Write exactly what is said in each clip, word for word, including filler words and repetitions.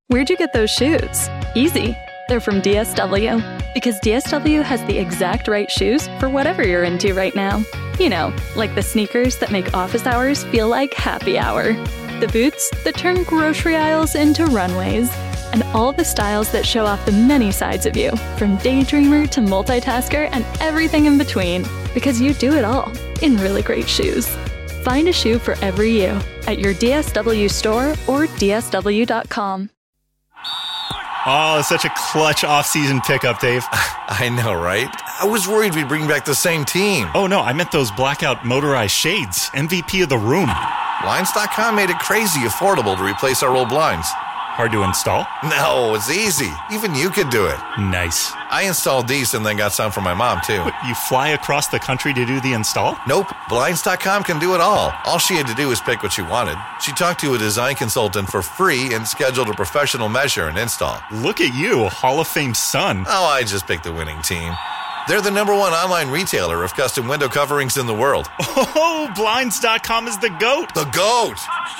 Where'd you get those shoes? Easy. They're from D S W. Because D S W has the exact right shoes for whatever you're into right now. You know, like the sneakers that make office hours feel like happy hour. The boots that turn grocery aisles into runways. And all the styles that show off the many sides of you, from daydreamer to multitasker and everything in between. Because you do it all in really great shoes. Find a shoe for every you at your D S W store or D S W dot com. Oh, such a clutch off-season pickup, Dave. I know, right? I was worried we'd bring back the same team. Oh, no, I meant those blackout motorized shades. M V P of the room. Blinds dot com made it crazy affordable to replace our old blinds. Hard to install? No, it's easy. Even you could do it. Nice. I installed these and then got some for my mom, too. What, you fly across the country to do the install? Nope. Blinds dot com can do it all. All she had to do was pick what she wanted. She talked to a design consultant for free and scheduled a professional measure and install. Look at you, Hall of Fame son. Oh, I just picked the winning team. They're the number one online retailer of custom window coverings in the world. Oh, Blinds dot com is the GOAT. The GOAT!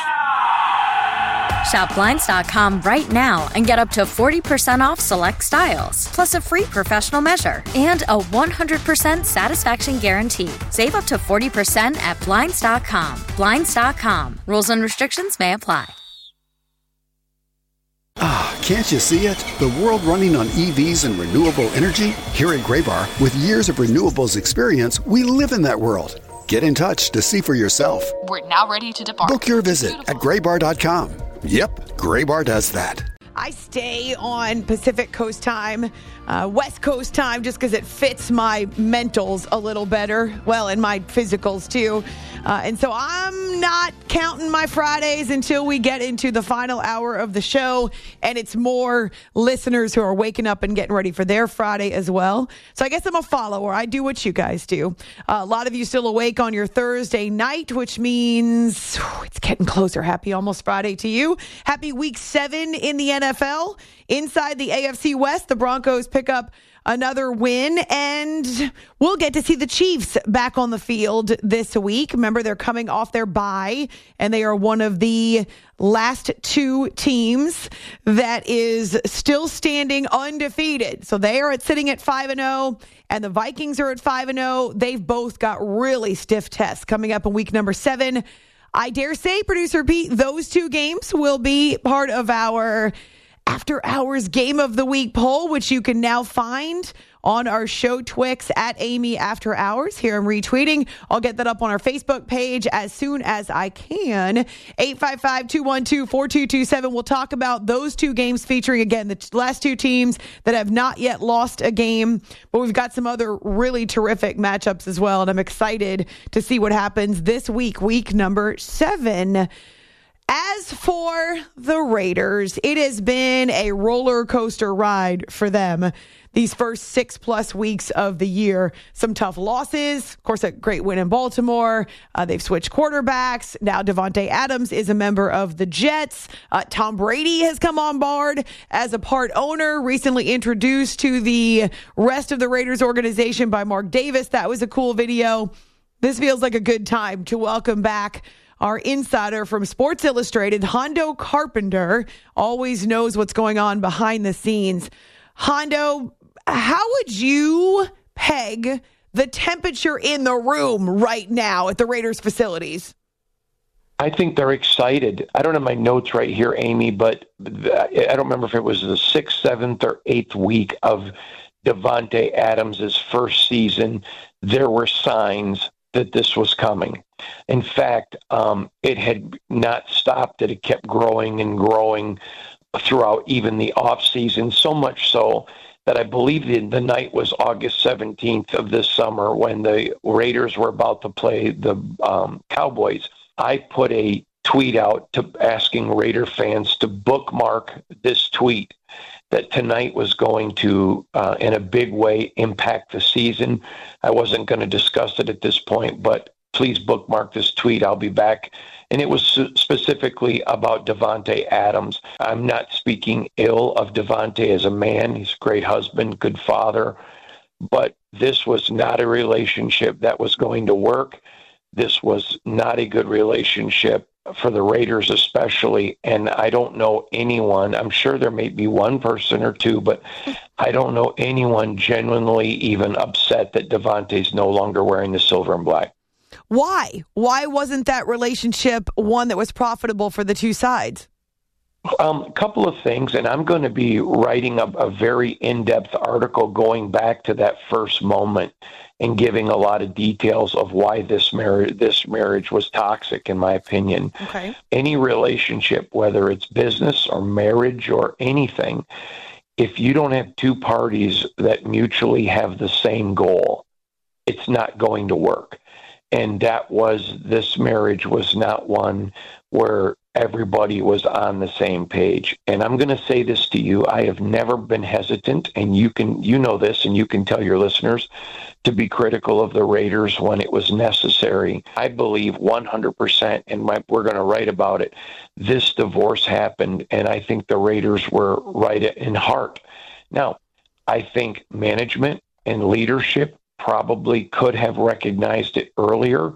Shop Blinds dot com right now and get up to forty percent off select styles, plus a free professional measure and a one hundred percent satisfaction guarantee. Save up to forty percent at Blinds dot com. Blinds dot com. Rules and restrictions may apply. Ah, can't you see it? The world running on E Vs and renewable energy? Here at Graybar, with years of renewables experience, we live in that world. Get in touch to see for yourself. We're now ready to depart. Book your visit Beautiful. At graybar dot com. Yep, Graybar does that. I stay on Pacific Coast time, uh, West Coast time, just because it fits my mentals a little better. Well, and my physicals, too. Uh, and so I'm not counting my Fridays until we get into the final hour of the show. And it's more listeners who are waking up and getting ready for their Friday as well. So I guess I'm a follower. I do what you guys do. Uh, a lot of you still awake on your Thursday night, which means whew, it's getting closer. Happy almost Friday to you. Happy week seven in the N F L. Inside the A F C West, the Broncos pick up another win, and we'll get to see the Chiefs back on the field this week. Remember, they're coming off their bye, and they are one of the last two teams that is still standing undefeated. So they are at sitting at five and oh, and the Vikings are at five and oh. They've both got really stiff tests coming up in week number seven. I dare say, producer Pete, those two games will be part of our After Hours Game of the Week poll, which you can now find on our show Twix at Amy After Hours. Here I'm retweeting. I'll get that up on our Facebook page as soon as I can. eight five five, two one two, four two two seven. We'll talk about those two games featuring, again, the last two teams that have not yet lost a game. But we've got some other really terrific matchups as well. And I'm excited to see what happens this week, week number seven. As for the Raiders, it has been a roller coaster ride for them these first six plus weeks of the year. Some tough losses. Of course, a great win in Baltimore. Uh, they've switched quarterbacks. Now Davante Adams is a member of the Jets. Uh, Tom Brady has come on board as a part owner, recently introduced to the rest of the Raiders organization by Mark Davis. That was a cool video. This feels like a good time to welcome back our insider from Sports Illustrated, Hondo Carpenter, always knows what's going on behind the scenes. Hondo, how would you peg the temperature in the room right now at the Raiders facilities? I think they're excited. I don't have my notes right here, Amy, but I don't remember if it was the sixth, seventh, or eighth week of Davante Adams' first season. There were signs that this was coming. In fact, um, it had not stopped. It had kept growing and growing throughout even the offseason, so much so that I believe the, the night was August seventeenth of this summer when the Raiders were about to play the um, Cowboys. I put a tweet out to asking Raider fans to bookmark this tweet that tonight was going to, uh, in a big way, impact the season. I wasn't going to discuss it at this point, but please bookmark this tweet. I'll be back. And it was specifically about Davante Adams. I'm not speaking ill of Davante as a man. He's a great husband, good father. But this was not a relationship that was going to work. This was not a good relationship. for the Raiders especially, and I don't know anyone, I'm sure there may be one person or two, but I don't know anyone genuinely even upset that Davante's no longer wearing the silver and black. Why? Why wasn't that relationship one that was profitable for the two sides? Um, a couple of things, and I'm going to be writing a, a very in-depth article going back to that first moment and giving a lot of details of why this marriage this marriage was toxic, in my opinion. Okay. Any relationship, whether it's business or marriage or anything, if you don't have two parties that mutually have the same goal, it's not going to work. And that was, this marriage was not one where everybody was on the same page. And I'm going to say this to you, I have never been hesitant, and you can, you know this, and you can tell your listeners, to be critical of the Raiders when it was necessary. I believe one hundred percent, and my, we're going to write about it, this divorce happened, and I think the Raiders were right in heart. Now, I think management and leadership probably could have recognized it earlier,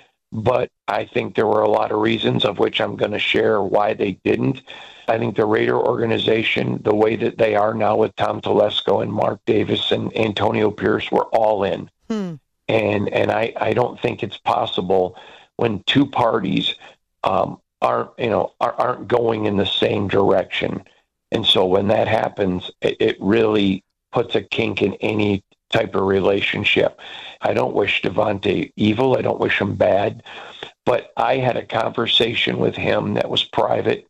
but I think there were a lot of reasons, of which I'm going to share why they didn't. I think the Raider organization, the way that they are now with Tom Telesco and Mark Davis and Antonio Pierce, were all in. Hmm. And and I, I don't think it's possible when two parties um, aren't, you know, are, aren't going in the same direction. And so when that happens, it, it really puts a kink in any type of relationship. I don't wish Davante evil. I don't wish him bad. But I had a conversation with him that was private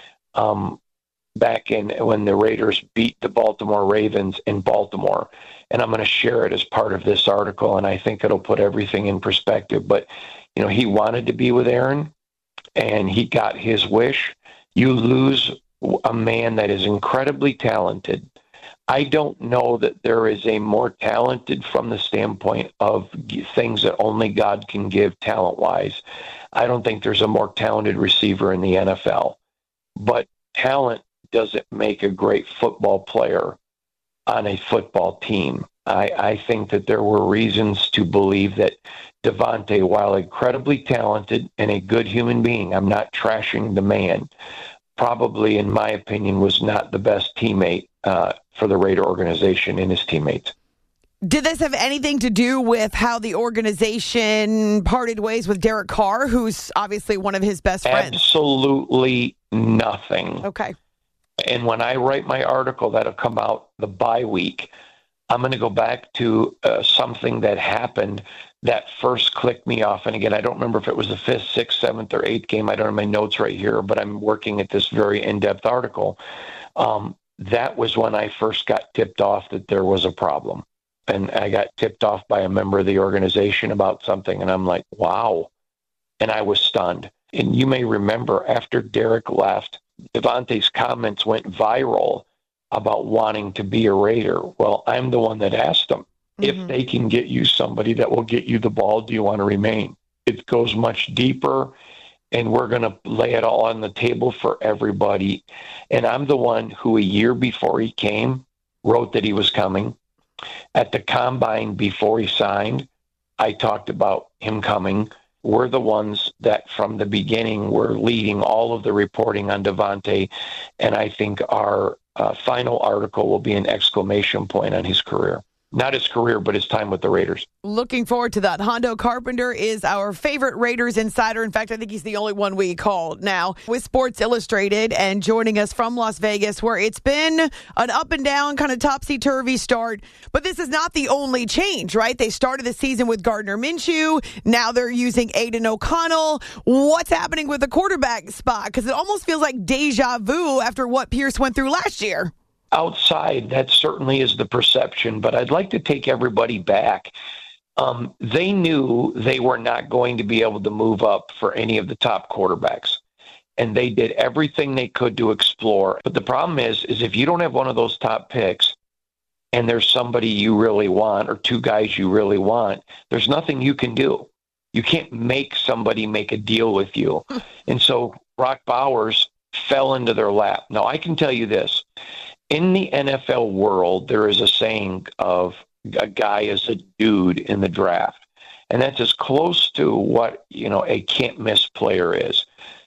um, back in when the Raiders beat the Baltimore Ravens in Baltimore. And I'm going to share it as part of this article, and I think it'll put everything in perspective. But, you know, he wanted to be with Aaron, and he got his wish. You lose a man that is incredibly talented. I don't know that there is a more talented, from the standpoint of things that only God can give talent-wise. I don't think there's a more talented receiver in the N F L. But talent doesn't make a great football player on a football team. I, I think that there were reasons to believe that Davante, while incredibly talented and a good human being, I'm not trashing the man, probably, in my opinion, was not the best teammate uh, for the Raider organization and his teammates. Did this have anything to do with how the organization parted ways with Derek Carr, who's obviously one of his best friends? Absolutely nothing. Okay. And when I write my article that'll come out the bye week, I'm going to go back to uh, something that happened that first clicked me off. And again, I don't remember if it was the fifth, sixth, seventh, or eighth game. I don't have my notes right here, but I'm working at this very in-depth article. Um, that was when I first got tipped off that there was a problem. And I got tipped off by a member of the organization about something, and I'm like, wow. And I was stunned. And you may remember after Derek left, Davante's comments went viral about wanting to be a Raider. Well, I'm the one that asked him, mm-hmm. if they can get you somebody that will get you the ball, do you want to remain? It goes much deeper, and we're going to lay it all on the table for everybody. And I'm the one who a year before he came wrote that he was coming. At the combine before he signed, I talked about him coming. We're the ones that from the beginning were leading all of the reporting on Davante, and I think our uh, final article will be an exclamation point on his career. Not his career, but his time with the Raiders. Looking forward to that. Hondo Carpenter is our favorite Raiders insider. In fact, I think he's the only one we called now with Sports Illustrated, and joining us from Las Vegas, where it's been an up and down, kind of topsy-turvy start. But this is not the only change, right? They started the season with Gardner Minshew. Now they're using Aiden O'Connell. What's happening with the quarterback spot? Because it almost feels like deja vu after what Pierce went through last year. Outside, that certainly is the perception, but I'd like to take everybody back. Um, they knew they were not going to be able to move up for any of the top quarterbacks, and they did everything they could to explore. But the problem is, is if you don't have one of those top picks and there's somebody you really want or two guys you really want, there's nothing you can do. You can't make somebody make a deal with you. And so Brock Bowers fell into their lap. Now, I can tell you this. In the N F L world, there is a saying of a guy is a dude in the draft. And that's as close to what, you know, a can't-miss player is.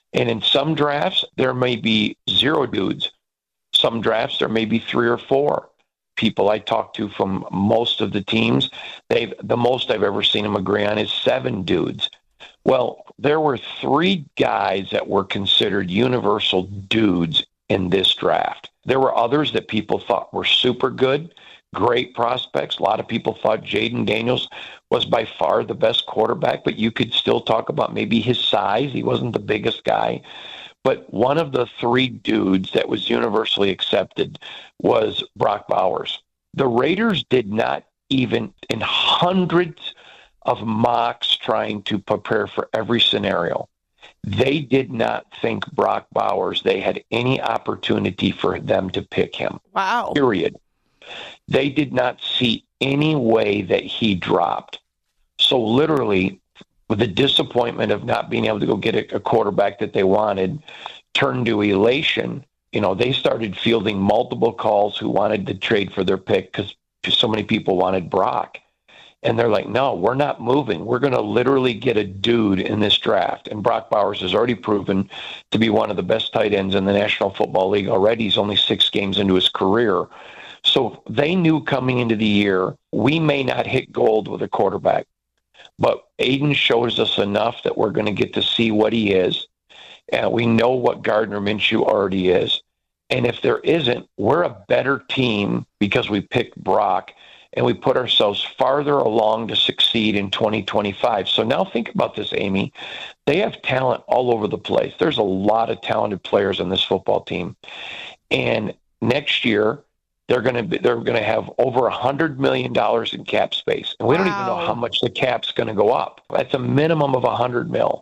And in some drafts, there may be zero dudes. Some drafts, there may be three or four. People I talk to from most of the teams, they've the most I've ever seen them agree on is seven dudes. Well, there were three guys that were considered universal dudes in this draft. There were others that people thought were super good, great prospects. A lot of people thought Jaden Daniels was by far the best quarterback, but you could still talk about maybe his size. He wasn't the biggest guy. But one of the three dudes that was universally accepted was Brock Bowers. The Raiders did not even, in hundreds of mocks trying to prepare for every scenario, they did not think Brock Bowers, they had any opportunity for them to pick him. Wow. Period. They did not see any way that he dropped. So literally, with the disappointment of not being able to go get a, a quarterback that they wanted turned to elation, you know, they started fielding multiple calls who wanted to trade for their pick because so many people wanted Brock. And they're like, no, we're not moving. We're going to literally get a dude in this draft. And Brock Bowers has already proven to be one of the best tight ends in the National Football League already. He's only six games into his career. So they knew coming into the year, we may not hit gold with a quarterback. But Aiden shows us enough that we're going to get to see what he is. And we know what Gardner Minshew already is. And if there isn't, we're a better team because we picked Brock and we put ourselves farther along to succeed in twenty twenty-five. So now think about this, Amy. They have talent all over the place. There's a lot of talented players on this football team. And next year, They're going to be, they're going to have over a hundred million dollars in cap space, and we wow. don't even know how much the cap's going to go up. That's a minimum of a hundred mil,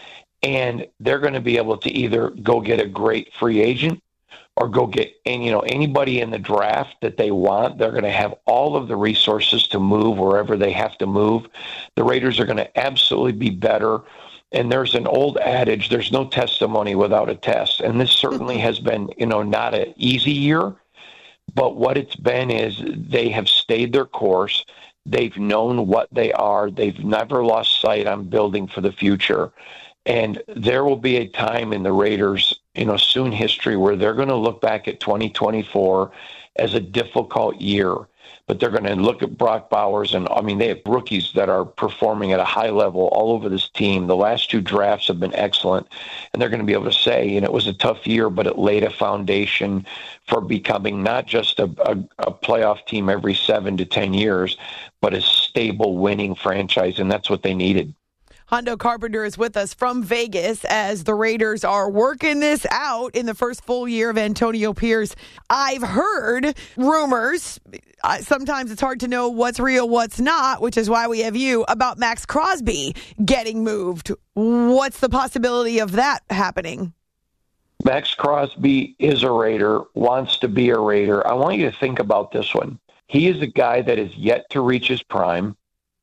and they're going to be able to either go get a great free agent or go get and you know anybody in the draft that they want. They're going to have all of the resources to move wherever they have to move. The Raiders are going to absolutely be better. And there's an old adage: there's no testimony without a test, and this certainly has been you know not an easy year. But what it's been is they have stayed their course. They've known what they are. They've never lost sight on building for the future. And there will be a time in the Raiders, you know, soon history where they're going to look back at twenty twenty-four as a difficult year. But they're going to look at Brock Bowers, and, I mean, they have rookies that are performing at a high level all over this team. The last two drafts have been excellent, and they're going to be able to say, you know, it was a tough year, but it laid a foundation for becoming not just a, a, a playoff team every seven to ten years, but a stable winning franchise, and that's what they needed. Hondo Carpenter is with us from Vegas as the Raiders are working this out in the first full year of Antonio Pierce. I've heard rumors. Uh, sometimes it's hard to know what's real, what's not, which is why we have you, about Max Crosby getting moved. What's the possibility of that happening? Max Crosby is a Raider, wants to be a Raider. I want you to think about this one. He is a guy that is yet to reach his prime.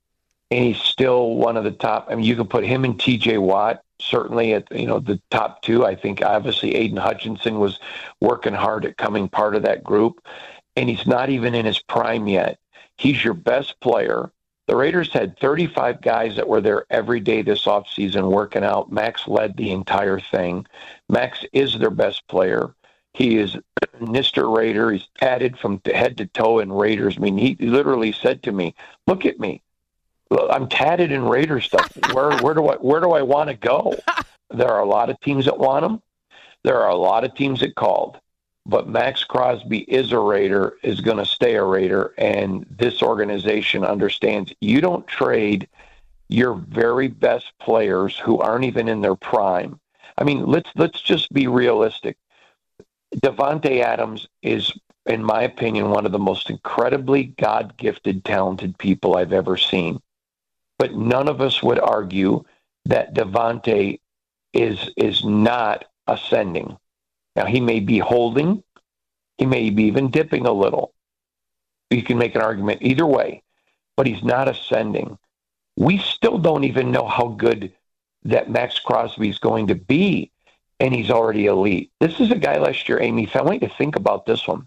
And he's still one of the top. I mean, you can put him and T J Watt certainly at you know the top two. I think obviously Aiden Hutchinson was working hard at coming part of that group, and he's not even in his prime yet. He's your best player. The Raiders had thirty-five guys that were there every day this offseason working out. Max led the entire thing. Max is their best player. He is Mister Raider. He's padded from head to toe in Raiders. I mean, he literally said to me, "Look at me. I'm tatted in Raider stuff. Where where do I where do I want to go?" There are a lot of teams that want him. There are a lot of teams that called. But Max Crosby is a Raider, is going to stay a Raider, and this organization understands you don't trade your very best players who aren't even in their prime. I mean, let's let's just be realistic. Davante Adams is, in my opinion, one of the most incredibly God-gifted, talented people I've ever seen. But none of us would argue that Davante is is not ascending. Now, he may be holding. He may be even dipping a little. You can make an argument either way, but he's not ascending. We still don't even know how good that Max Crosby is going to be, and he's already elite. This is a guy last year, Amy, I want you to think about this one.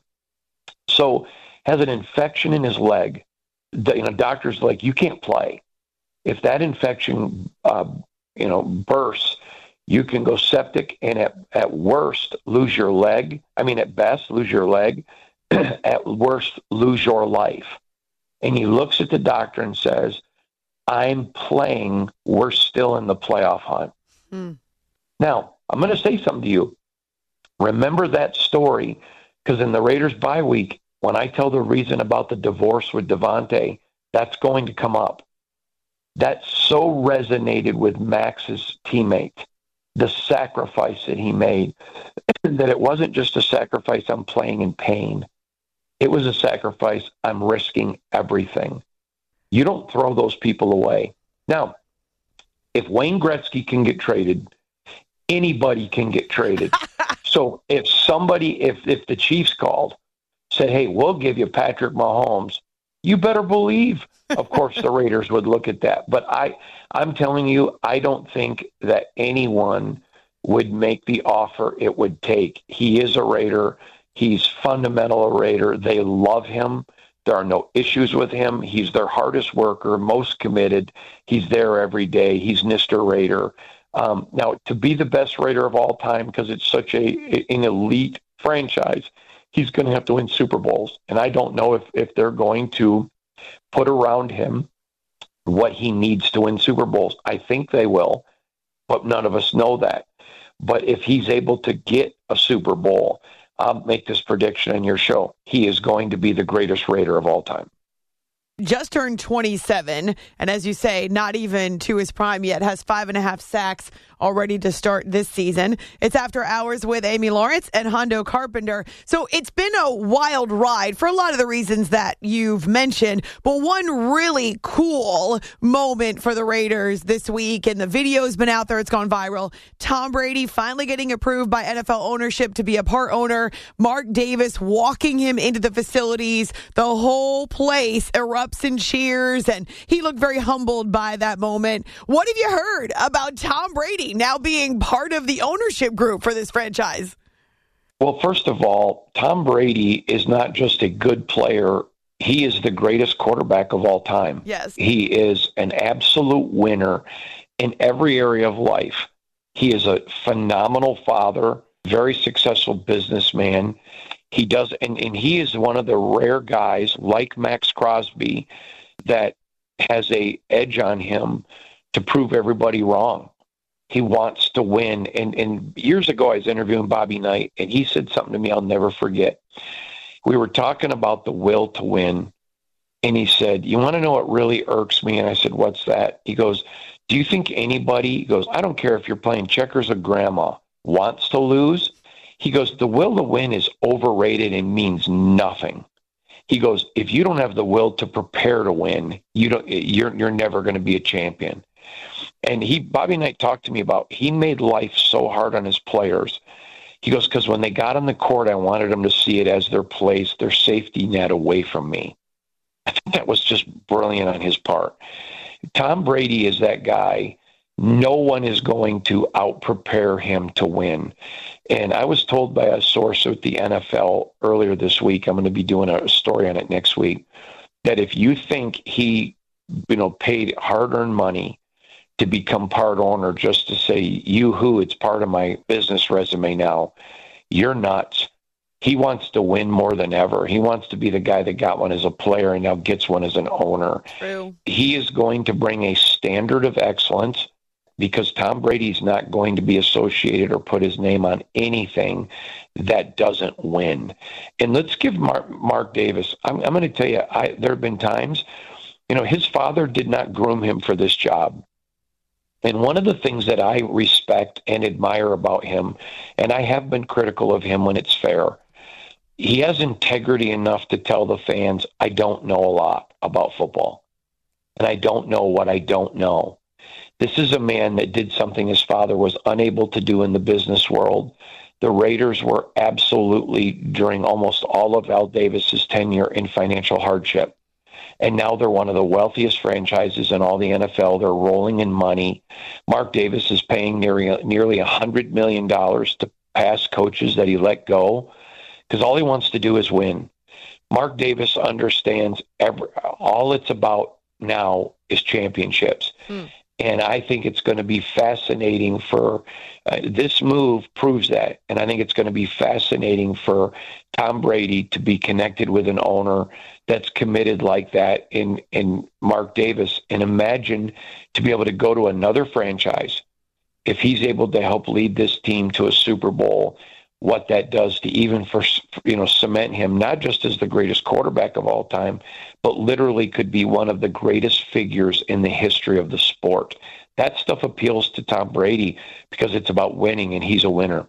So, has an infection in his leg. The, you know, doctors are like, you can't play. If that infection, uh, you know, bursts, You can go septic and at, at worst lose your leg. I mean, at best, lose your leg. At worst, lose your life. And he looks at the doctor and says, I'm playing. We're still in the playoff hunt. Mm. Now, I'm going to say something to you. Remember that story, because in the Raiders bye week, when I tell the reason about the divorce with Davante, that's going to come up. That so resonated with Max's teammate, the sacrifice that he made, that it wasn't just a sacrifice I'm playing in pain. It was a sacrifice I'm risking everything. You don't throw those people away. Now, if Wayne Gretzky can get traded, anybody can get traded. So if somebody, if if the Chiefs called, said, hey, we'll give you Patrick Mahomes, you better believe, of course, the Raiders would look at that. But I, I'm telling you, I don't think that anyone would make the offer it would take. He is a Raider. He's fundamental a Raider. They love him. There are no issues with him. He's their hardest worker, most committed. He's there every day. He's Mister Raider. Um, now, to be the best Raider of all time, because it's such a an elite franchise, he's going to have to win Super Bowls. And I don't know if, if they're going to put around him what he needs to win Super Bowls. I think they will, but none of us know that. But if he's able to get a Super Bowl, I'll make this prediction on your show. He is going to be the greatest Raider of all time. Just turned twenty-seven, and as you say, not even to his prime yet, has five and a half sacks already to start this season. It's After Hours with Amy Lawrence and Hondo Carpenter. So it's been a wild ride for a lot of the reasons that you've mentioned, but one really cool moment for the Raiders this week, and the video's been out there, it's gone viral. Tom Brady finally getting approved by N F L ownership to be a part owner. Mark Davis walking him into the facilities. The whole place erupts in cheers, and he looked very humbled by that moment. What have you heard about Tom Brady now being part of the ownership group for this franchise? Well, first of all, Tom Brady is not just a good player. He is the greatest quarterback of all time. Yes. He is an absolute winner in every area of life. He is a phenomenal father, very successful businessman. He does, and, and he is one of the rare guys like Max Crosby that has a edge on him to prove everybody wrong. He wants to win. And, and years ago, I was interviewing Bobby Knight, and he said something to me I'll never forget. We were talking about the will to win, and he said, you want to know what really irks me? And I said, what's that? He goes, do you think anybody, he goes, I don't care if you're playing checkers or grandma, wants to lose? He goes, the will to win is overrated and means nothing. He goes, if you don't have the will to prepare to win, you don't, you're, you're never going to be a champion. And he, Bobby Knight talked to me about, he made life so hard on his players. He goes, because when they got on the court, I wanted them to see it as their place, their safety net away from me. I think that was just brilliant on his part. Tom Brady is that guy. No one is going to out-prepare him to win. And I was told by a source at the N F L earlier this week, I'm going to be doing a story on it next week, that if you think he, you know, paid hard-earned money to become part owner just to say, you who, it's part of my business resume now, you're nuts. He wants to win more than ever. He wants to be the guy that got one as a player and now gets one as an owner. True. He is going to bring a standard of excellence, because Tom Brady's not going to be associated or put his name on anything that doesn't win. And let's give Mark, Mark Davis, I'm, I'm going to tell you, I, there have been times, you know, his father did not groom him for this job. And one of the things that I respect and admire about him, and I have been critical of him when it's fair, he has integrity enough to tell the fans, I don't know a lot about football, and I don't know what I don't know. This is a man that did something his father was unable to do in the business world. The Raiders were absolutely, during almost all of Al Davis's tenure, in financial hardship. And now they're one of the wealthiest franchises in all the N F L. They're rolling in money. Mark Davis is paying nearly, nearly one hundred million dollars to past coaches that he let go, because all he wants to do is win. Mark Davis understands every, all it's about now is championships. Hmm. And I think it's going to be fascinating for uh, this move proves that. And I think it's going to be fascinating for Tom Brady to be connected with an owner that's committed like that in, in Mark Davis. And imagine to be able to go to another franchise if he's able to help lead this team to a Super Bowl, what that does to even for, you know, cement him, not just as the greatest quarterback of all time, but literally could be one of the greatest figures in the history of the sport. That stuff appeals to Tom Brady because it's about winning, and he's a winner.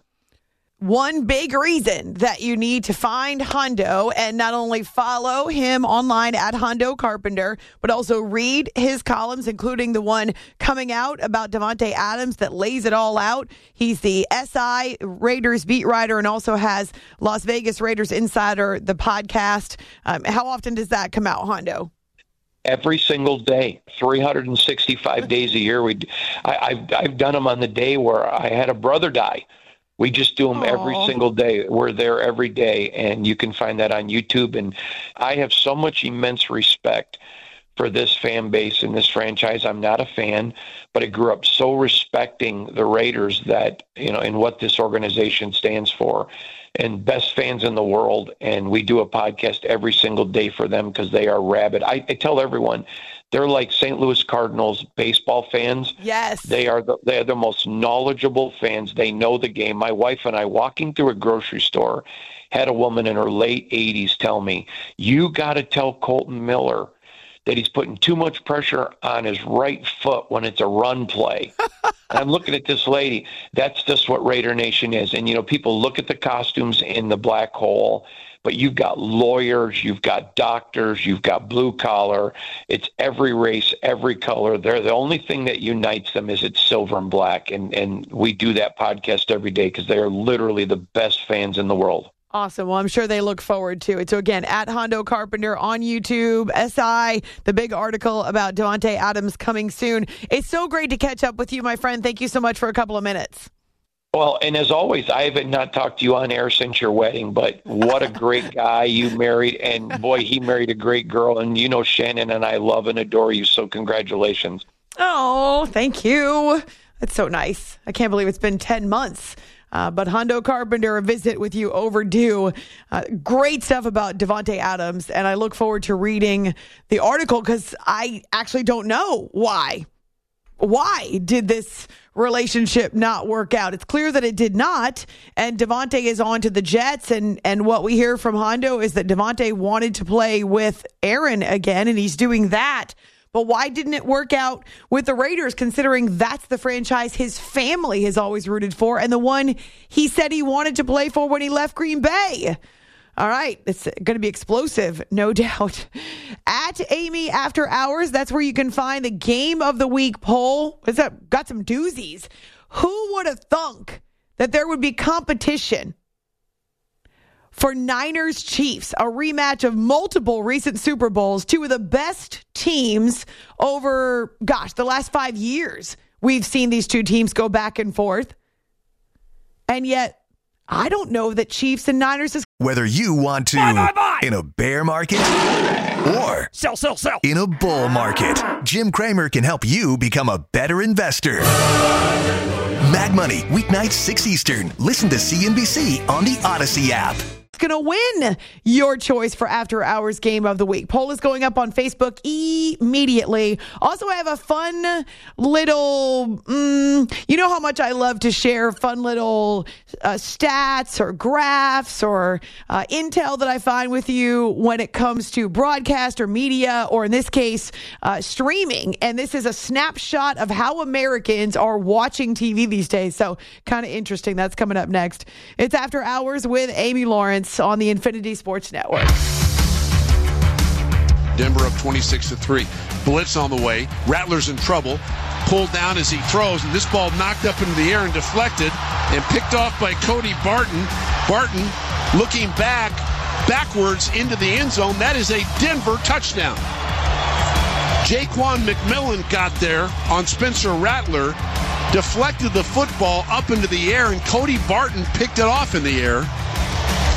One big reason that you need to find Hondo and not only follow him online at Hondo Carpenter, but also read his columns, including the one coming out about Davante Adams that lays it all out. He's the S I Raiders beat writer and also has Las Vegas Raiders Insider, the podcast. Um, how often does that come out, Hondo? Every single day, three hundred sixty-five days a year. We, I, I've, I've done them on the day where I had a brother die. We just do them Aww. every single day. We're there every day, and you can find that on YouTube. And I have so much immense respect for this fan base and this franchise. I'm not a fan, but I grew up so respecting the Raiders that, you know, and what this organization stands for, and best fans in the world. And we do a podcast every single day for them because they are rabid. I, I tell everyone, they're like Saint Louis Cardinals baseball fans. Yes. They are the, they are the most knowledgeable fans. They know the game. My wife and I, walking through a grocery store, had a woman in her late eighties tell me, you got to tell Colton Miller that he's putting too much pressure on his right foot when it's a run play. And I'm looking at this lady. That's just what Raider Nation is. And, you know, people look at the costumes in the black hole, but you've got lawyers, you've got doctors, you've got blue collar. It's every race, every color. They're the only thing that unites them is it's silver and black. And, and we do that podcast every day because they are literally the best fans in the world. Awesome. Well, I'm sure they look forward to it. So again, at Hondo Carpenter on YouTube, S I, the big article about Davante Adams coming soon. It's so great to catch up with you, my friend. Thank you so much for a couple of minutes. Well, and as always, I haven't not talked to you on air since your wedding, but what a great guy you married. And boy, he married a great girl. And you know, Shannon and I love and adore you. So congratulations. Oh, thank you. That's so nice. I can't believe it's been ten months. Uh, but Hondo Carpenter, a visit with you overdue. Uh, great stuff about Davante Adams. And I look forward to reading the article because I actually don't know why. Why did this relationship not work out? It's clear that it did not. And Davante is on to the Jets. And, and what we hear from Hondo is that Davante wanted to play with Aaron again, and he's doing that. But why didn't it work out with the Raiders, considering that's the franchise his family has always rooted for and the one he said he wanted to play for when he left Green Bay? All right, it's going to be explosive, no doubt. At Amy After Hours, that's where you can find the Game of the Week poll. It's got some doozies. Who would have thunk that there would be competition for Niners Chiefs, a rematch of multiple recent Super Bowls, two of the best teams over, gosh, the last five years. We've seen these two teams go back and forth. And yet, I don't know that Chiefs and Niners is. Whether you want to buy, buy, buy. in a bear market or sell, sell, sell in a bull market, Jim Cramer can help you become a better investor. Mad Money, weeknights six Eastern. Listen to C N B C on the Odyssey app. Going to win your choice for After Hours Game of the Week. Poll is going up on Facebook immediately. Also, I have a fun little, mm, you know how much I love to share fun little uh, stats or graphs or uh, intel that I find with you when it comes to broadcast or media, or in this case, uh, streaming. And this is a snapshot of how Americans are watching T V these days. So kind of interesting. That's coming up next. It's After Hours with Amy Lawrence on the Infinity Sports Network. Denver up twenty-six to three. Blitz on the way. Rattler's in trouble. Pulled down as he throws, and this ball knocked up into the air and deflected and picked off by Cody Barton. Barton looking back, backwards into the end zone. That is a Denver touchdown. Jaquan McMillan got there on Spencer Rattler, deflected the football up into the air, and Cody Barton picked it off in the air.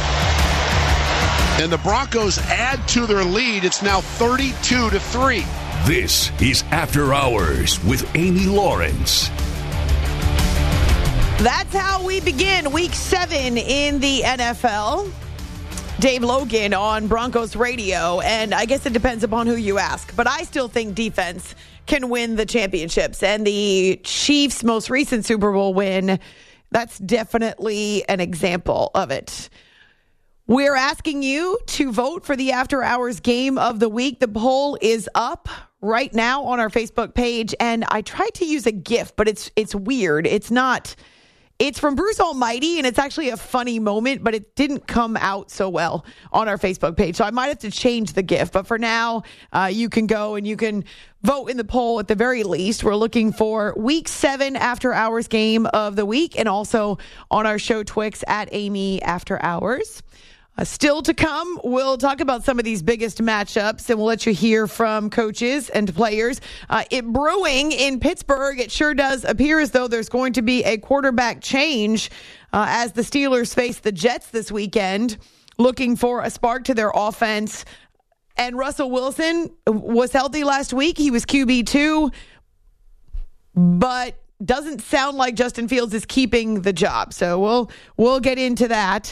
And the Broncos add to their lead. It's now thirty-two to three. This is After Hours with Amy Lawrence. That's how we begin week seven in the N F L. Dave Logan on Broncos Radio, and I guess it depends upon who you ask, but I still think defense can win the championships, and the Chiefs' most recent Super Bowl win, that's definitely an example of it. We're asking you to vote for the After Hours Game of the Week. The poll is up right now on our Facebook page, and I tried to use a GIF, but it's it's weird. It's not... It's from Bruce Almighty, and it's actually a funny moment, but it didn't come out so well on our Facebook page. So I might have to change the GIF. But for now, uh, you can go and you can vote in the poll at the very least. We're looking for week seven After Hours Game of the Week, and also on our show Twix at Amy After Hours. Uh, still to come, we'll talk about some of these biggest matchups, and we'll let you hear from coaches and players. Uh, it brewing in Pittsburgh. It sure does appear as though there's going to be a quarterback change uh, as the Steelers face the Jets this weekend, looking for a spark to their offense. And Russell Wilson was healthy last week. He was Q B two, but doesn't sound like Justin Fields is keeping the job. So we'll we'll get into that.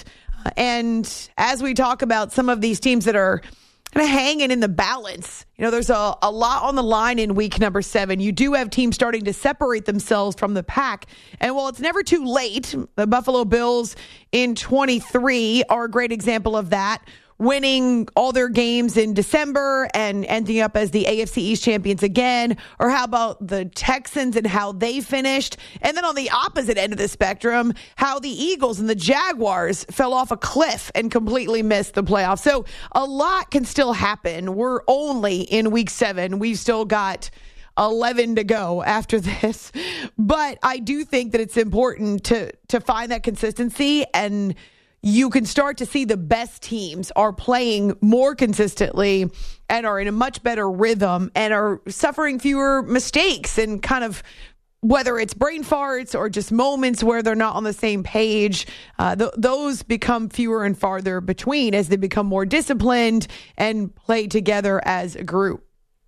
And as we talk about some of these teams that are kind of hanging in the balance, you know, there's a, a lot on the line in week number seven. You do have teams starting to separate themselves from the pack. And while it's never too late, the Buffalo Bills in twenty-three are a great example of that, winning all their games in December and ending up as the A F C East champions again. Or how about the Texans and how they finished? And then on the opposite end of the spectrum, how the Eagles and the Jaguars fell off a cliff and completely missed the playoffs. So a lot can still happen. We're only in week seven. We've still got eleven to go after this. But I do think that it's important to, to find that consistency, and you can start to see the best teams are playing more consistently and are in a much better rhythm and are suffering fewer mistakes, and kind of whether it's brain farts or just moments where they're not on the same page, uh, th- those become fewer and farther between as they become more disciplined and play together as a group.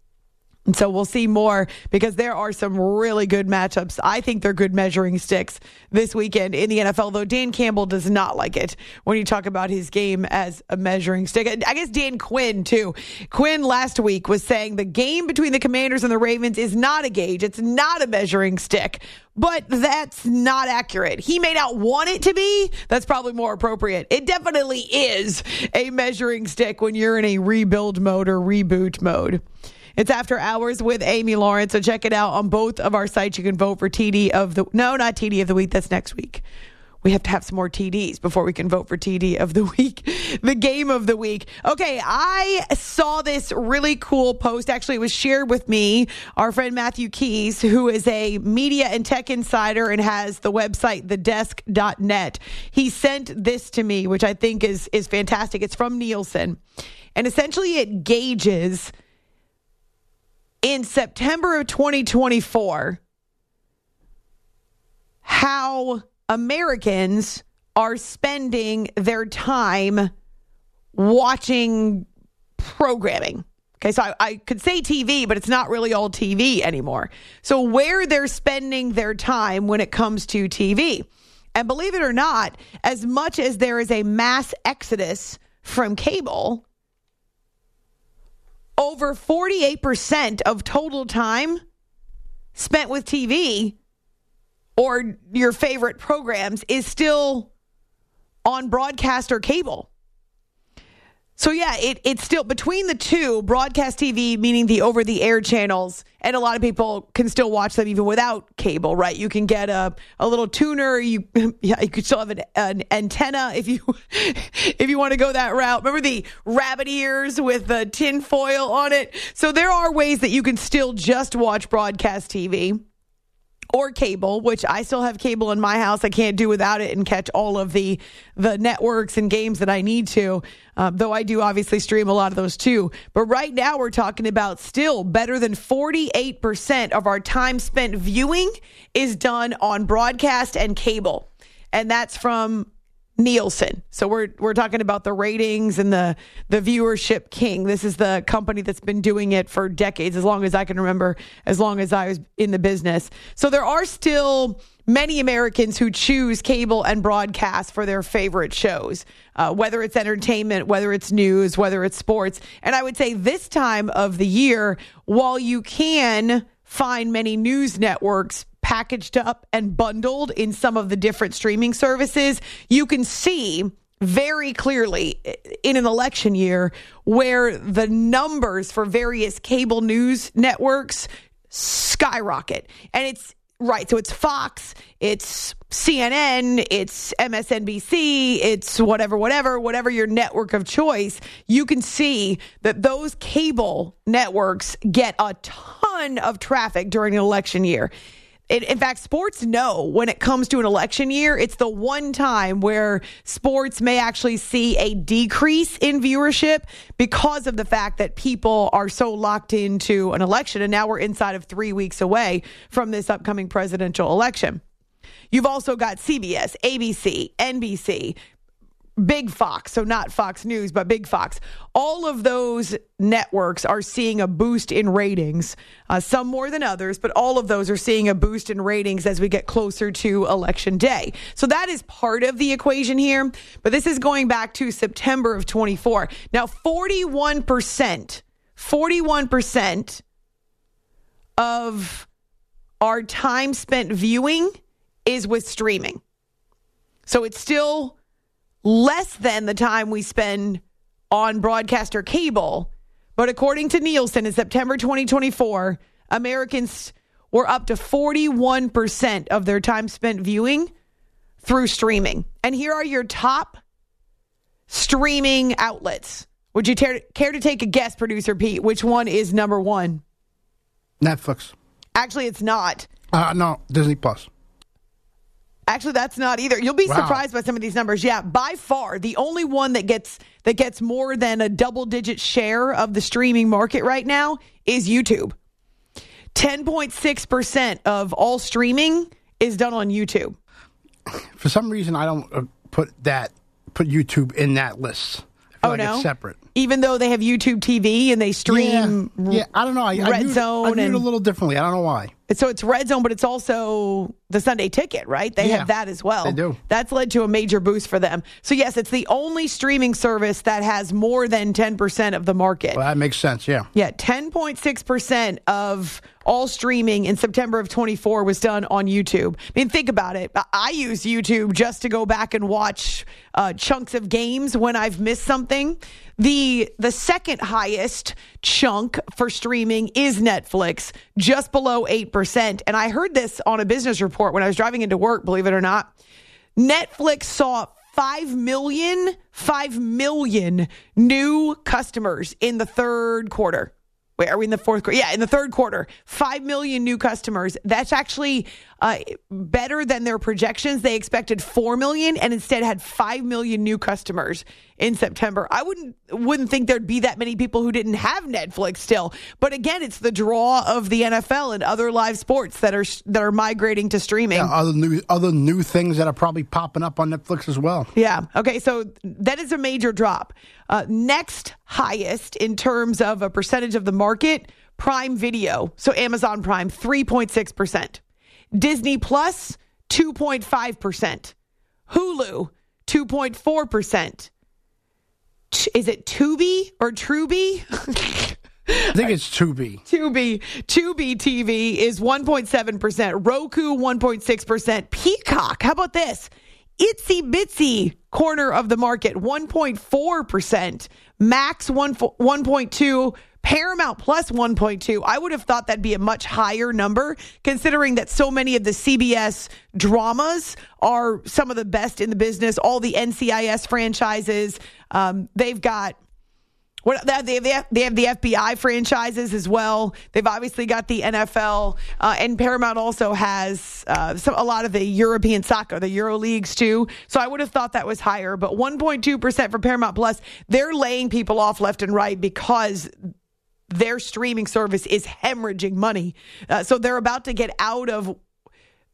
And so we'll see more, because there are some really good matchups. I think they're good measuring sticks this weekend in the N F L, though Dan Campbell does not like it when you talk about his game as a measuring stick. I guess Dan Quinn, too. Quinn last week was saying the game between the Commanders and the Ravens is not a gauge. It's not a measuring stick. But that's not accurate. He may not want it to be. That's probably more appropriate. It definitely is a measuring stick when you're in a rebuild mode or reboot mode. It's After Hours with Amy Lawrence, so check it out on both of our sites. You can vote for T D of the... No, not T D of the week. That's next week. We have to have some more T Ds before we can vote for T D of the week, the game of the week. Okay, I saw this really cool post. Actually, it was shared with me. Our friend Matthew Keys, who is a media and tech insider and has the website the desk dot net. He sent this to me, which I think is, is fantastic. It's from Nielsen. And essentially it gauges... in September of twenty twenty-four, how Americans are spending their time watching programming. Okay, so I, I could say T V, but it's not really all T V anymore. So where they're spending their time when it comes to T V. And believe it or not, as much as there is a mass exodus from cable, over forty-eight percent of total time spent with T V or your favorite programs is still on broadcast or cable. So yeah, it, it's still between the two, broadcast T V, meaning the over-the-air channels, and a lot of people can still watch them even without cable, right? You can get a, a little tuner. You yeah, you could still have an, an antenna if you if you want to go that route. Remember the rabbit ears with the tin foil on it? So there are ways that you can still just watch broadcast T V. Or cable, which I still have cable in my house. I can't do without it and catch all of the the networks and games that I need to, um, though I do obviously stream a lot of those too. But right now we're talking about still better than forty-eight percent of our time spent viewing is done on broadcast and cable. And that's from Nielsen. So we're we're talking about the ratings and the the viewership king. This is the company that's been doing it for decades, as long as I can remember, as long as I was in the business. So there are still many Americans who choose cable and broadcast for their favorite shows, uh, whether it's entertainment, whether it's news, whether it's sports. And I would say this time of the year, while you can find many news networks packaged up and bundled in some of the different streaming services, you can see very clearly in an election year where the numbers for various cable news networks skyrocket. And it's right. So it's Fox, it's C N N, it's M S N B C, it's whatever, whatever, whatever your network of choice. You can see that those cable networks get a ton of traffic during an election year. In, in fact, sports know when it comes to an election year, it's the one time where sports may actually see a decrease in viewership because of the fact that people are so locked into an election. And now we're inside of three weeks away from this upcoming presidential election. You've also got C B S, A B C, N B C, Big Fox, so not Fox News, but Big Fox. All of those networks are seeing a boost in ratings, uh, some more than others, but all of those are seeing a boost in ratings as we get closer to Election Day. So that is part of the equation here, but this is going back to September of twenty-four. Now, forty-one percent, forty-one percent of our time spent viewing is with streaming. So it's still less than the time we spend on broadcast or cable. But according to Nielsen, in September twenty twenty-four, Americans were up to forty-one percent of their time spent viewing through streaming. And here are your top streaming outlets. Would you care, care to take a guess, Producer Pete? Which one is number one? Netflix. Actually, it's not. Uh, no, Disney Plus. Actually, that's not either. You'll be Wow. surprised by some of these numbers. Yeah, by far, the only one that gets that gets more than a double-digit share of the streaming market right now is YouTube. ten point six percent of all streaming is done on YouTube. For some reason, I don't uh, put that put YouTube in that list. I feel Oh, like no? it's separate. Even though they have YouTube T V and they stream Yeah, yeah. I don't know. I, Red I viewed, Zone I viewed and it a little differently. I don't know why. So it's Red Zone, but it's also the Sunday Ticket, right? They Yeah, have that as well. they do. That's led to a major boost for them. So yes, it's the only streaming service that has more than ten percent of the market. Well, that makes sense, yeah. Yeah, ten point six percent of all streaming in September of twenty-four was done on YouTube. I mean, think about it. I use YouTube just to go back and watch uh, chunks of games when I've missed something. The the second highest chunk for streaming is Netflix, just below eight percent. And I heard this on a business report when I was driving into work, believe it or not. Netflix saw five million, five million new customers in the third quarter. Wait, are we in the fourth quarter? Yeah, in the third quarter, five million new customers. That's actually uh, better than their projections. They expected four million and instead had five million new customers in September. I wouldn't wouldn't think there'd be that many people who didn't have Netflix still. But again, it's the draw of the N F L and other live sports that are that are migrating to streaming. Yeah, other new other new things that are probably popping up on Netflix as well. Yeah. Okay. So that is a major drop. Uh, next highest in terms of a percentage of the market, Prime Video. So Amazon Prime, three point six percent. Disney Plus, two point five percent. Hulu, two point four percent. Is it Tubi or Truby? I think it's Tubi. Tubi. Tubi T V is one point seven percent. Roku, one point six percent. Peacock, how about this? Itsy bitsy corner of the market, one point four percent. Max, one point two. Paramount Plus, one point two. I would have thought that'd be a much higher number, considering that so many of the C B S dramas are some of the best in the business. All the N C I S franchises. Um, they've got... What, they, have the, they have the F B I franchises as well. They've obviously got the N F L, uh, and Paramount also has uh, some, a lot of the European soccer, the Euro leagues too. So I would have thought that was higher, but one point two percent for Paramount Plus. They're laying people off left and right because their streaming service is hemorrhaging money. Uh, so they're about to get out of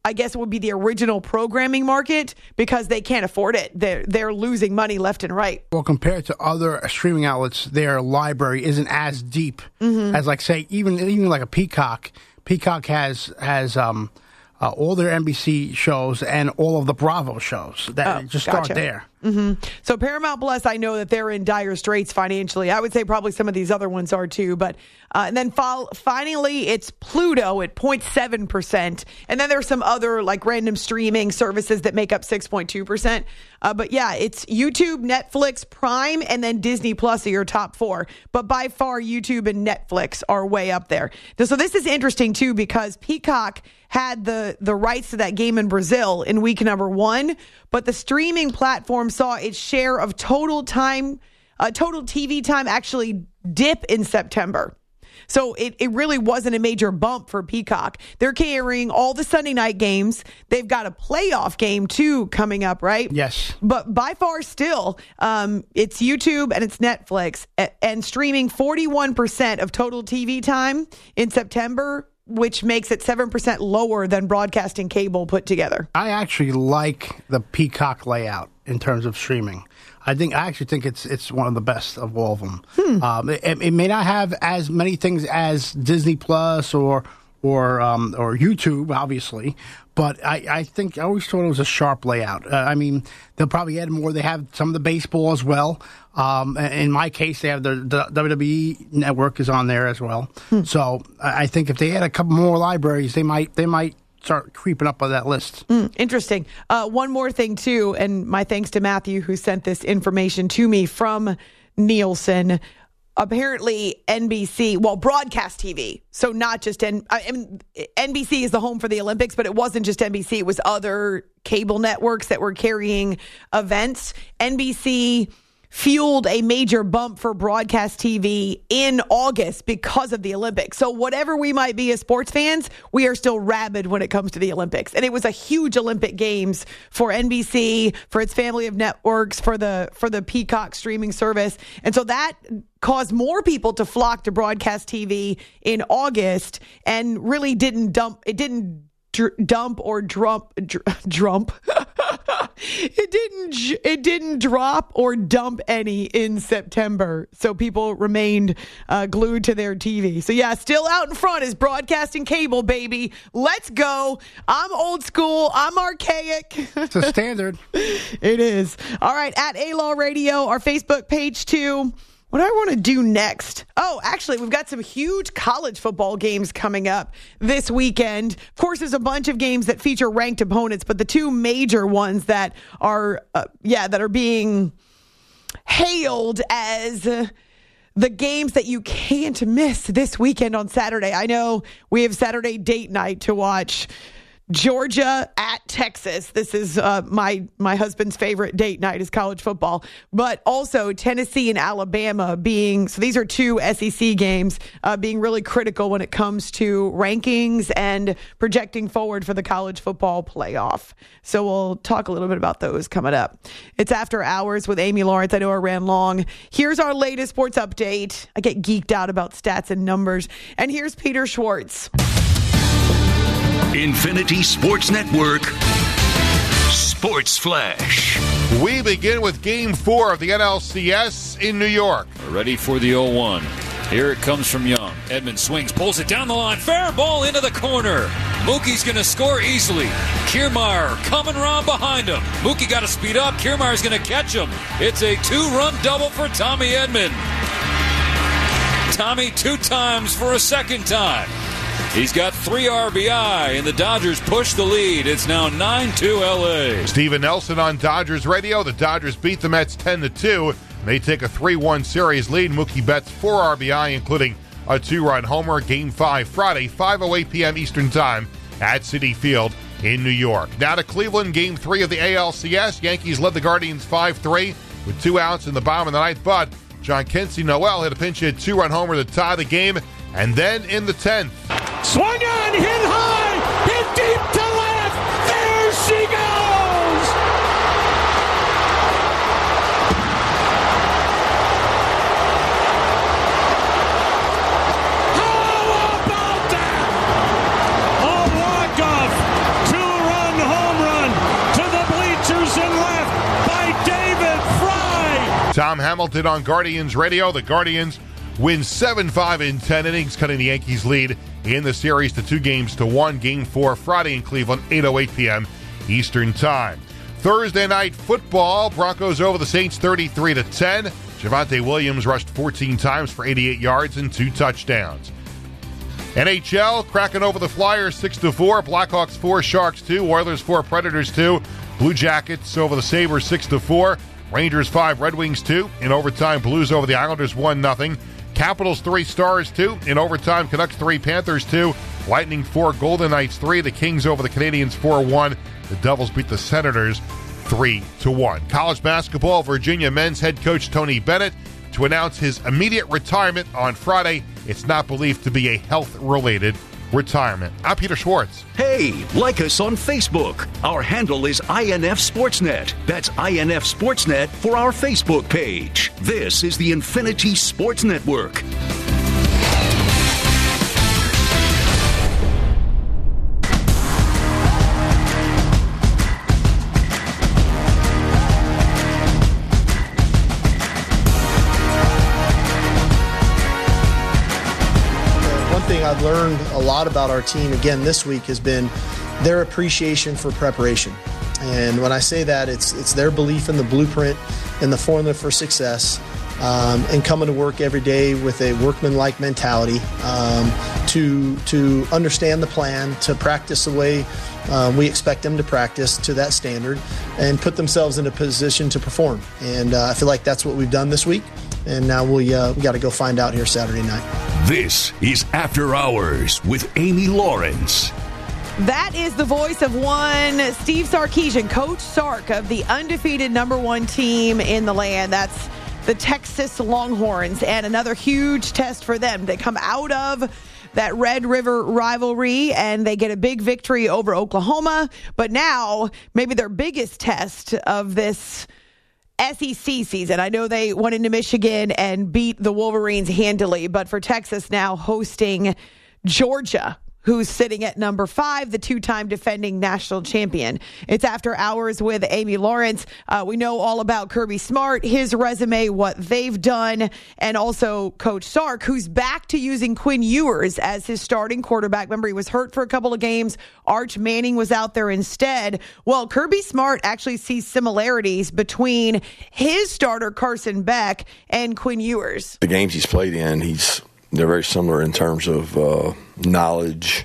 I guess it would be the original programming market, because they can't afford it. They're, they're losing money left and right. Well, compared to other streaming outlets, their library isn't as deep mm-hmm. as, like, say, even even like a Peacock. Peacock has has um, uh, all their N B C shows and all of the Bravo shows. That oh, just gotcha. start there. Mm-hmm. So Paramount Plus, I know that they're in dire straits financially. I would say probably some of these other ones are too. But uh, and then fo- finally, it's Pluto at zero point seven percent. And then there's some other like random streaming services that make up six point two percent. Uh, but yeah, it's YouTube, Netflix, Prime, and then Disney Plus are your top four. But by far, YouTube and Netflix are way up there. So this is interesting too, because Peacock had the, the rights to that game in Brazil in week number one, but the streaming platform saw its share of total time, uh, total T V time actually dip in September. So it, it really wasn't a major bump for Peacock. They're carrying all the Sunday night games. They've got a playoff game, too, coming up, right? Yes. But by far still, um, it's YouTube and it's Netflix, and, and streaming forty-one percent of total T V time in September, which makes it seven percent lower than broadcasting cable put together. I actually like the Peacock layout in terms of streaming. I think I actually think it's it's one of the best of all of them. Hmm. Um, it, it may not have as many things as Disney Plus or or um, or YouTube, obviously, but I, I think I always thought it was a sharp layout. Uh, I mean, they'll probably add more. They have some of the baseball as well. Um, in my case, they have the, the W W E Network is on there as well. Hmm. So I think if they add a couple more libraries, they might they might. start creeping up on that list. Mm, interesting. Uh, one more thing, too, and my thanks to Matthew, who sent this information to me from Nielsen. Apparently, N B C, well, broadcast T V, so not just N, I mean, N B C is the home for the Olympics, but it wasn't just N B C. It was other cable networks that were carrying events. N B C fueled a major bump for broadcast T V in August because of the Olympics. So whatever we might be as sports fans, we are still rabid when it comes to the Olympics. And it was a huge Olympic Games for N B C, for its family of networks, for the for the Peacock streaming service. And so that caused more people to flock to broadcast T V in August, and really didn't dump, it didn't dr- dump or drump, dr- drump. It didn't it didn't drop or dump any in September. So people remained uh, glued to their T V. So yeah, still out in front is broadcasting cable, baby. Let's go. I'm old school. I'm archaic. It's a standard. It is. All right, at A-Law Radio, our Facebook page too. What do I want to do next? Oh, actually, we've got some huge college football games coming up this weekend. Of course, there's a bunch of games that feature ranked opponents, but the two major ones that are, uh, yeah, that are being hailed as uh, the games that you can't miss this weekend on Saturday. I know we have Saturday date night to watch. Georgia at Texas. This is uh, my my husband's favorite date night is college football. But also Tennessee and Alabama being, so these are two S E C games, uh, being really critical when it comes to rankings and projecting forward for the college football playoff. So we'll talk a little bit about those coming up. It's After Hours with Amy Lawrence. I know I ran long. Here's our latest sports update. I get geeked out about stats and numbers. And here's Peter Schwartz. Infinity Sports Network Sports Flash. We begin with Game four of the N L C S in New York. Ready for the oh one. Here it comes from Young. Edmund swings, pulls it down the line. Fair ball into the corner. Mookie's going to score easily. Kiermaier coming around behind him. Mookie got to speed up. Kiermaier's going to catch him. It's a two-run double for Tommy Edman. Tommy two times for a second time. He's got three R B I, and the Dodgers push the lead. It's now nine two L A. Steven Nelson on Dodgers radio. The Dodgers beat the Mets ten to two. They take a three one series lead. Mookie Betts four R B I, including a two-run homer. Game five Friday, five oh eight p.m. Eastern Time at Citi Field in New York. Now to Cleveland, Game three of the A L C S. Yankees led the Guardians five three with two outs in the bottom of the ninth, but John Kensey Noel hit a pinch hit two-run homer to tie the game. And then in the tenth. Swung on, hit high, hit deep to left. There she goes. How about that? A walk-off two Tom Hamilton on Guardians Radio. The Guardians win seven five in ten innings, cutting the Yankees' lead in the series to two games to one. Game four Friday in Cleveland, eight oh eight p.m. Eastern Time. Thursday night football, Broncos over the Saints thirty-three to ten. Javonte Williams rushed fourteen times for eighty-eight yards and two touchdowns. N H L, Kraken over the Flyers six to four. Blackhawks four, Sharks two. Oilers four, Predators two. Blue Jackets over the Sabres six to four. Rangers five, Red Wings two. In overtime, Blues over the Islanders one nothing. Capitals three, Stars two. In overtime, Canucks three, Panthers two. Lightning four, Golden Knights three. The Kings over the Canadiens four one. The Devils beat the Senators three to one. College basketball, Virginia men's head coach Tony Bennett to announce his immediate retirement on Friday. It's not believed to be a health-related retirement. I'm Peter Schwartz. Hey, like us on Facebook. Our handle is I N F Sportsnet. That's I N F Sportsnet for our Facebook page. This is the Infinity Sports Network. I've learned a lot about our team again this week has been their appreciation for preparation. And when I say that, it's it's their belief in the blueprint and the formula for success, um, and coming to work every day with a workman-like mentality, um, to to understand the plan, to practice the way um, we expect them to practice to that standard, and put themselves in a position to perform. And uh, I feel like that's what we've done this week. And now we uh, we got to go find out here Saturday night. This is After Hours with Amy Lawrence. That is the voice of one Steve Sarkisian, Coach Sark of the undefeated number one team in the land. That's the Texas Longhorns, and another huge test for them. They come out of that Red River rivalry, and they get a big victory over Oklahoma. But now, maybe their biggest test of this S E C season. I know they went into Michigan and beat the Wolverines handily, but for Texas now hosting Georgia, who's sitting at number five, the two-time defending national champion. It's After Hours with Amy Lawrence. Uh, we know all about Kirby Smart, his resume, what they've done, and also Coach Sark, who's back to using Quinn Ewers as his starting quarterback. Remember, he was hurt for a couple of games. Arch Manning was out there instead. Well, Kirby Smart actually sees similarities between his starter, Carson Beck, and Quinn Ewers. The games he's played in, he's they're very similar in terms of uh, knowledge,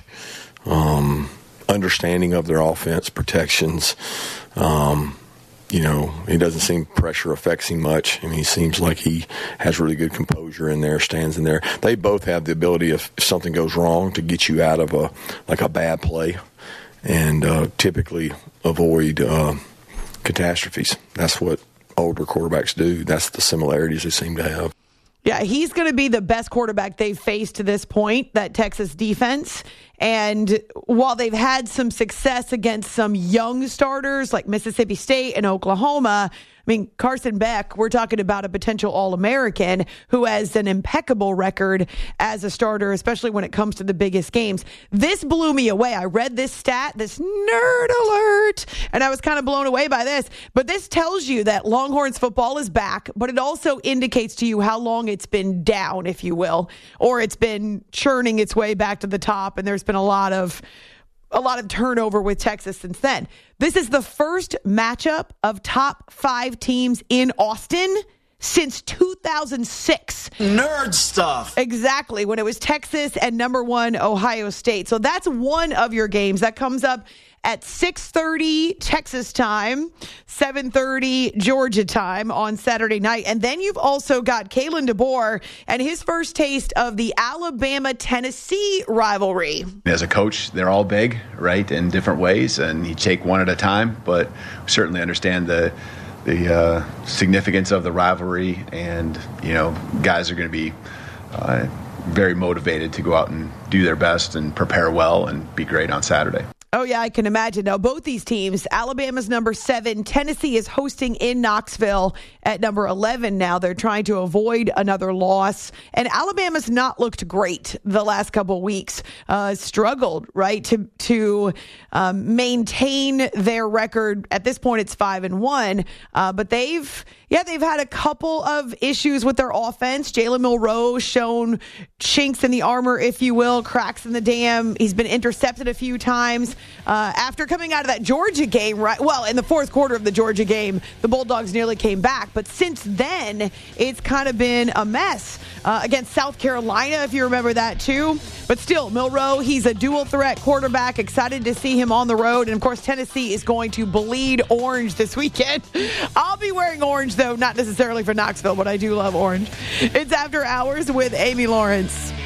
um, understanding of their offense, protections. Um, you know, he doesn't seem pressure affects him much. I mean, he seems like he has really good composure in there, stands in there. They both have the ability, if something goes wrong, to get you out of a like a bad play and uh, typically avoid uh, catastrophes. That's what older quarterbacks do. That's the similarities they seem to have. Yeah, he's going to be the best quarterback they've faced to this point, that Texas defense. And while they've had some success against some young starters like Mississippi State and Oklahoma, I mean, Carson Beck, we're talking about a potential All-American who has an impeccable record as a starter, especially when it comes to the biggest games. This blew me away. I read this stat, this nerd alert, and I was kind of blown away by this. But this tells you that Longhorns football is back, but it also indicates to you how long it's been down, if you will, or it's been churning its way back to the top, and there's been a lot of a lot of turnover with Texas since then. This is the first matchup of top five teams in Austin since two thousand six. Nerd stuff. Exactly, when it was Texas and number one Ohio State. So that's one of your games. That comes up at six thirty Texas time, seven thirty Georgia time on Saturday night. And then you've also got Kalen DeBoer and his first taste of the Alabama-Tennessee rivalry. As a coach, they're all big, right, in different ways, and you take one at a time, but we certainly understand the the uh, significance of the rivalry, and, you know, guys are going to be uh, very motivated to go out and do their best and prepare well and be great on Saturday. Oh, yeah, I can imagine. Now, both these teams, Alabama's number seven, Tennessee is hosting in Knoxville at number eleven now. They're trying to avoid another loss. And Alabama's not looked great the last couple of weeks. Uh, struggled, right, to to um, maintain their record. At this point, it's five and one. Uh, but they've, yeah, they've had a couple of issues with their offense. Jalen Milroe shown chinks in the armor, if you will, cracks in the dam. He's been intercepted a few times. Uh, after coming out of that Georgia game, right? Well, in the fourth quarter of the Georgia game, the Bulldogs nearly came back. But since then, it's kind of been a mess. Uh, against South Carolina, if you remember that too. But still, Milroe, he's a dual threat quarterback. Excited to see him on the road. And of course, Tennessee is going to bleed orange this weekend. I'll be wearing orange, though, not necessarily for Knoxville, but I do love orange. It's After Hours with Amy Lawrence.